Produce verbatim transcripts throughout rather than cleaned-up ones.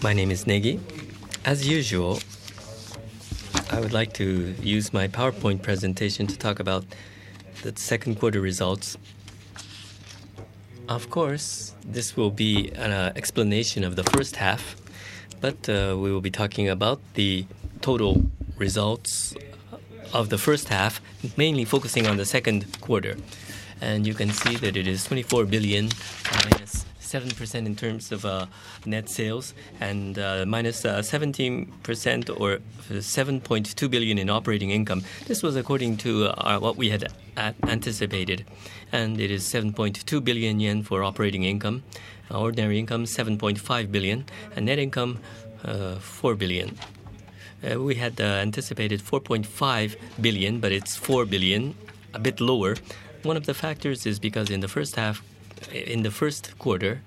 My name is Negi. As usual, I would like to use my PowerPoint presentation to talk about the second quarter results. Of course, this will be an uh, explanation of the first half, but uh, we will be talking about the total results of the first half, mainly focusing on the second quarter. And you can see that it is twenty-four billion minus seven percent in terms of uh, net sales and uh, minus uh, seventeen percent or seven point two billion in operating income. This was according to uh, what we had a- anticipated. And it is seven point two billion yen for operating income, uh, ordinary income seven point five billion, and net income uh, four billion. Uh, we had uh, anticipated four point five billion, but it's four billion, a bit lower. One of the factors is because in the first half, in the first quarter,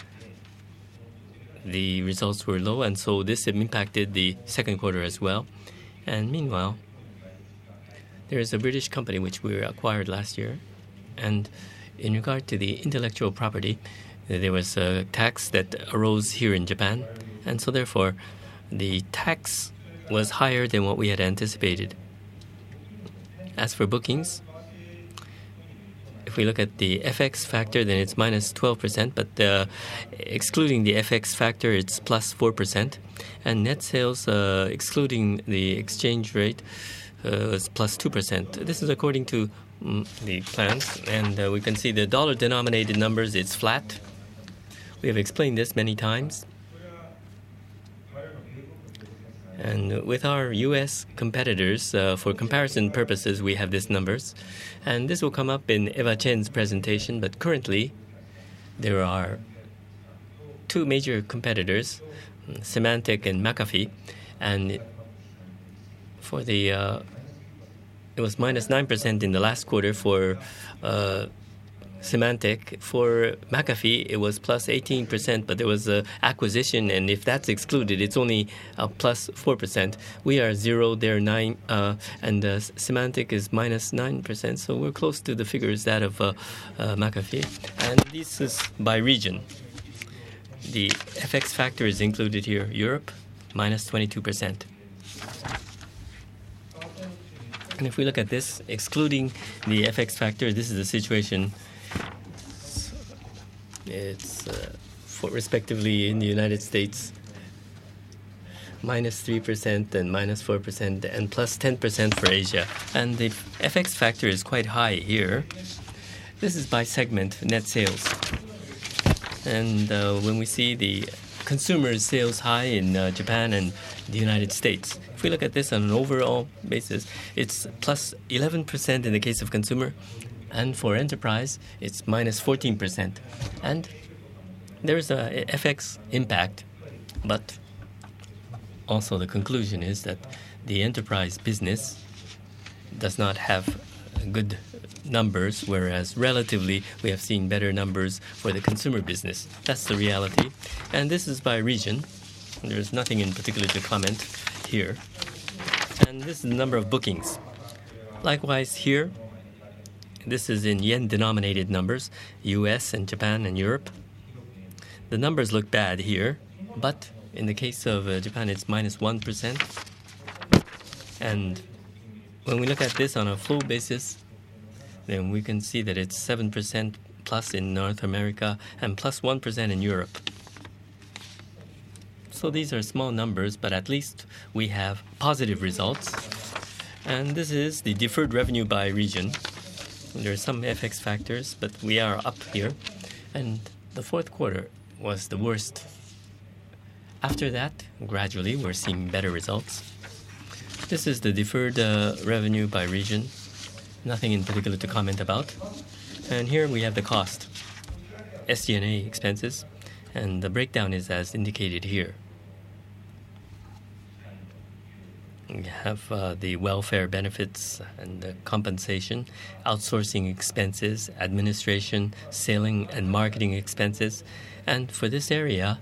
the results were low, and so this impacted the second quarter as well. And meanwhile, there is a British company which we acquired last year, and in regard to the intellectual property, there was a tax that arose here in Japan, and so therefore the tax was higher than what we had anticipated. As for bookings, if we look at the F X factor, then it's minus twelve percent, but uh, excluding the F X factor, it's plus four percent. And net sales, uh, excluding the exchange rate, uh, is plus two percent. This is according to mm, the plans, and uh, we can see the dollar-denominated numbers, it's flat. We have explained this many times. And with our U S competitors, uh, for comparison purposes, we have these numbers. And this will come up in Eva Chen's presentation, but currently there are two major competitors, Symantec and McAfee. And for the, uh, it was minus nine percent in the last quarter for uh, Symantec. For McAfee, it was plus eighteen percent, but there was an acquisition, and if that's excluded, it's only uh, plus four percent. We are zero, they're nine, uh, and uh, Symantec is minus nine percent, so we're close to the figures that of uh, uh, McAfee. And this is by region. The F X factor is included here. Europe, minus twenty-two percent. And if we look at this, excluding the F X factor, this is the situation. It's uh, for respectively in the United States, minus three percent and minus four percent and plus ten percent for Asia. And the F X factor is quite high here. This is by segment, net sales. And uh, when we see the consumer sales high in uh, Japan and the United States, if we look at this on an overall basis, it's plus eleven percent in the case of consumer. And for enterprise, it's minus fourteen percent. And there's a F X impact, but also the conclusion is that the enterprise business does not have good numbers, whereas relatively we have seen better numbers for the consumer business. That's the reality. And this is by region. There's nothing in particular to comment here. And this is the number of bookings. Likewise here, this is in yen-denominated numbers, U S and Japan and Europe. The numbers look bad here, but in the case of uh, Japan, it's minus one percent. And when we look at this on a flow basis, then we can see that it's seven percent plus in North America and plus one percent in Europe. So these are small numbers, but at least we have positive results. And this is the deferred revenue by region. There are some F X factors, but we are up here. And the fourth quarter was the worst. After that, gradually, we're seeing better results. This is the deferred uh, revenue by region. Nothing in particular to comment about. And here we have the cost, S G and A expenses, and the breakdown is as indicated here. We have uh, the welfare benefits and the compensation, outsourcing expenses, administration, selling and marketing expenses. And for this area,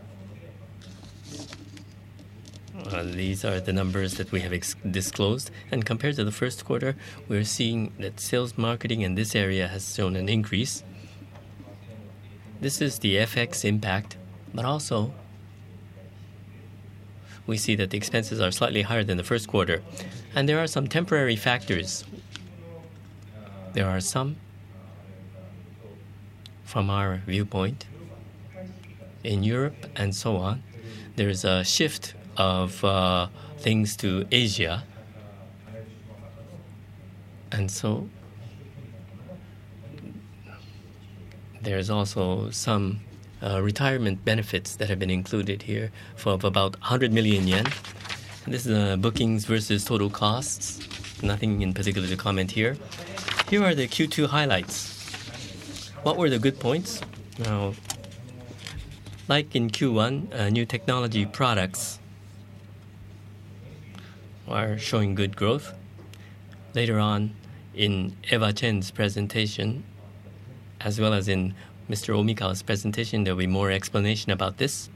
uh, these are the numbers that we have ex- disclosed. And compared to the first quarter, we're seeing that sales marketing in this area has shown an increase. This is the F X impact, but also we see that the expenses are slightly higher than the first quarter. And there are some temporary factors. There are some, from our viewpoint, in Europe and so on, there's a shift of uh, things to Asia. And so there's also some uh, retirement benefits that have been included here for of about one hundred million yen. And this is uh, bookings versus total costs. Nothing in particular to comment here. Here are the Q two highlights. What were the good points? Now, like in Q one, uh, new technology products are showing good growth. Later on, in Eva Chen's presentation, as well as in Mister Omikawa's presentation, there will be more explanation about this.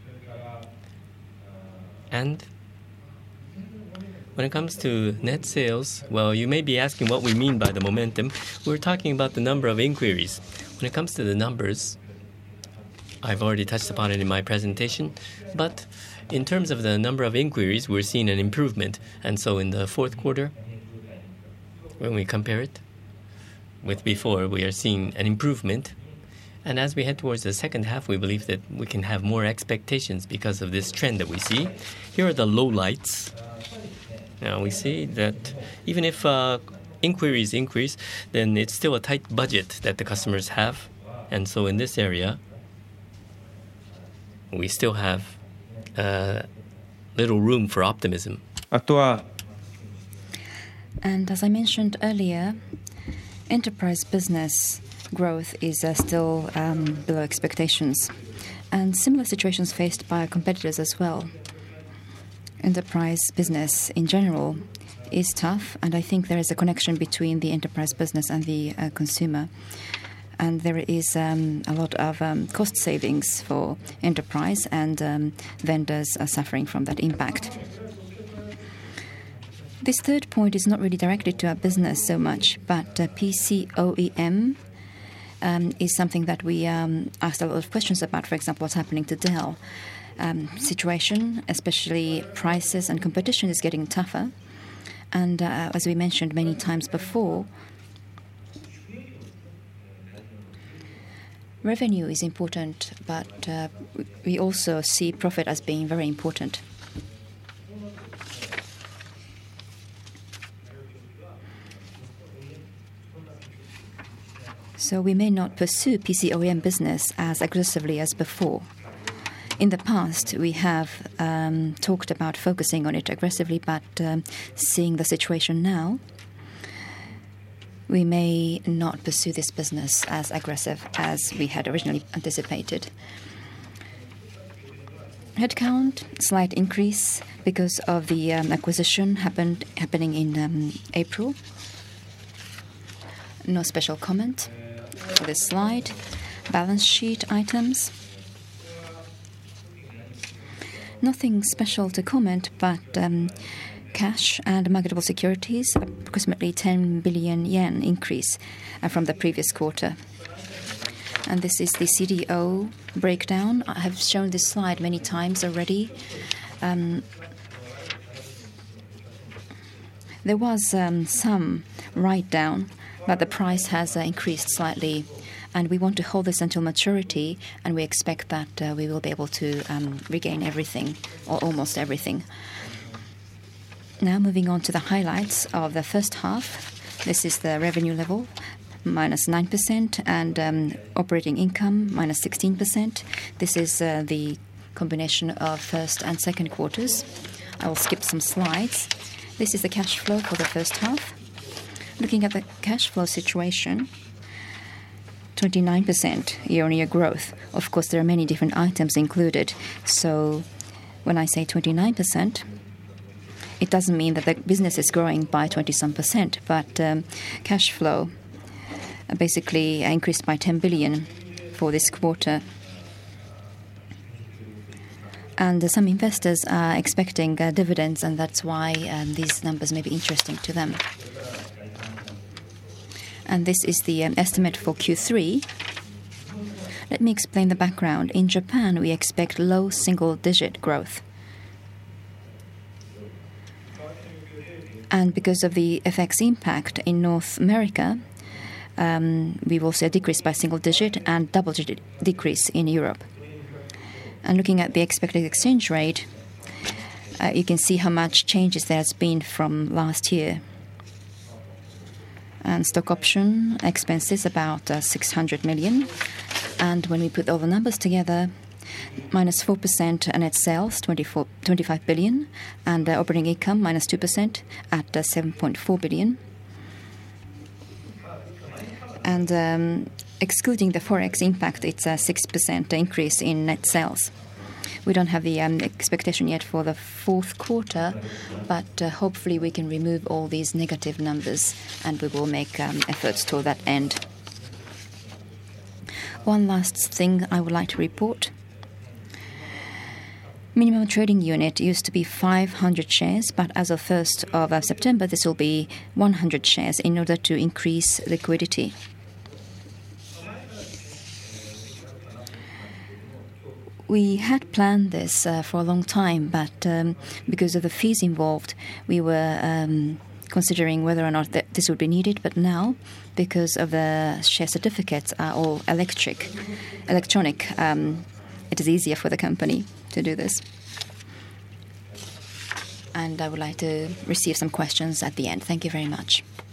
And when it comes to net sales, well, you may be asking what we mean by the momentum. We're talking about the number of inquiries. When it comes to the numbers, I've already touched upon it in my presentation, but in terms of the number of inquiries, we're seeing an improvement. And so in the fourth quarter, when we compare it with before, we are seeing an improvement. And as we head towards the second half, we believe that we can have more expectations because of this trend that we see. Here are the lowlights. Now we see that even if uh, inquiries increase, then it's still a tight budget that the customers have. And so in this area, we still have uh, little room for optimism. And as I mentioned earlier, enterprise business growth is uh, still um, below expectations. And similar situations faced by our competitors as well. Enterprise business in general is tough, and I think there is a connection between the enterprise business and the uh, consumer. And there is um, a lot of um, cost savings for enterprise, and um, vendors are suffering from that impact. This third point is not really directed to our business so much, but uh, P C O E M um, is something that we um, asked a lot of questions about. For example, what's happening to Dell. Um, situation, especially prices and competition, is getting tougher. And uh, as we mentioned many times before, revenue is important, but uh, we also see profit as being very important. So we may not pursue P C O E M business as aggressively as before. In the past, we have um, talked about focusing on it aggressively, but um, seeing the situation now, we may not pursue this business as aggressive as we had originally anticipated. Headcount, slight increase because of the um, acquisition happened happening in um, April. No special comment for this slide. Balance sheet items. Nothing special to comment, but um, cash and marketable securities, approximately ten billion yen increase uh, from the previous quarter. And this is the C D O breakdown. I have shown this slide many times already. Um, there was um, some write-down, but the price has uh, increased slightly. And we want to hold this until maturity, and we expect that uh, we will be able to um, regain everything, or almost everything. Now moving on to the highlights of the first half. This is the revenue level, minus nine percent, and um, operating income, minus sixteen percent. This is uh, the combination of first and second quarters. I will skip some slides. This is the cash flow for the first half. Looking at the cash flow situation, twenty-nine percent year-on-year growth. Of course, there are many different items included. So when I say twenty-nine percent, it doesn't mean that the business is growing by twenty-some percent, but um, cash flow basically increased by ten billion for this quarter. And uh, some investors are expecting uh, dividends, and that's why um, these numbers may be interesting to them. And this is the um, estimate for Q three. Let me explain the background. In Japan, we expect low single-digit growth. And because of the F X impact in North America, um, we will see a decrease by single digit and double digit decrease in Europe. And looking at the expected exchange rate, uh, you can see how much changes there has been from last year. And stock option expenses about uh, six hundred million. And when we put all the numbers together, minus four percent net sales, twenty-four, twenty-five billion, and uh, operating income minus two percent at uh, seven point four billion. And um, excluding the forex impact, it's a six percent increase in net sales. We don't have the um, expectation yet for the fourth quarter, but uh, hopefully we can remove all these negative numbers, and we will make um, efforts toward that end. One last thing I would like to report. Minimum trading unit used to be five hundred shares, but as of first of uh, September, this will be one hundred shares in order to increase liquidity. We had planned this uh, for a long time, but um, because of the fees involved, we were um, considering whether or not th- this would be needed. But now, because of the share certificates are all electric, electronic, um, it is easier for the company to do this. And I would like to receive some questions at the end. Thank you very much.